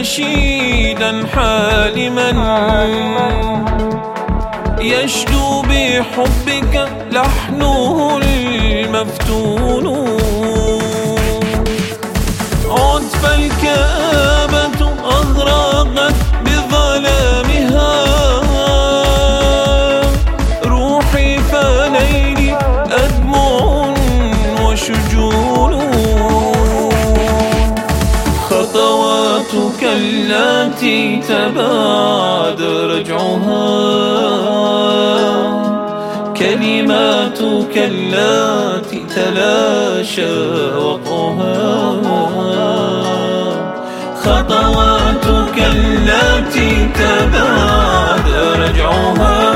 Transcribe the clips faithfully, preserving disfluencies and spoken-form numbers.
نشيدا حالما يشدو بحبك لحنه المفتون. عد فالكآبة أغرقت بظلامها روحي فليلي أدمع وشجون. خطواتك التي تباد رجعها كلماتك التي تلاشى وقعها. خطواتك التي تباد رجعها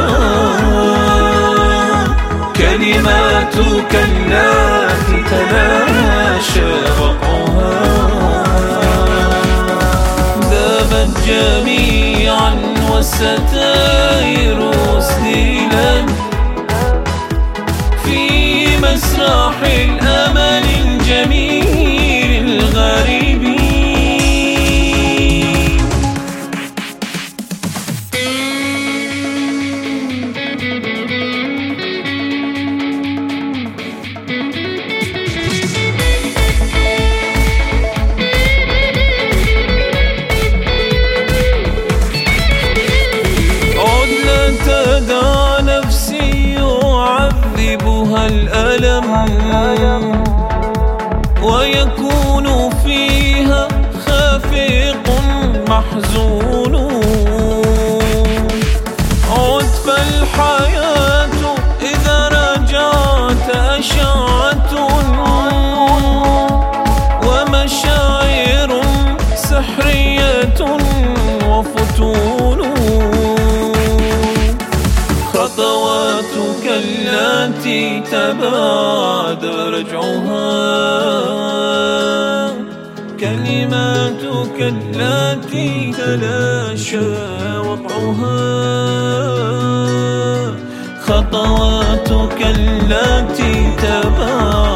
كلماتك التي تلاشى وقعها. ذابت جميعا والستائر أسدلت في مسرح الأمل الجميل الغريب. الألم ويكون فيها خافق محزون. عد فالحياة إذا رجعت أشعة ومشاعر سحرية وفتون. خطواتك التي تباد رجعها كلماتك التي تلاشى وقعها. خطواتك التي تباد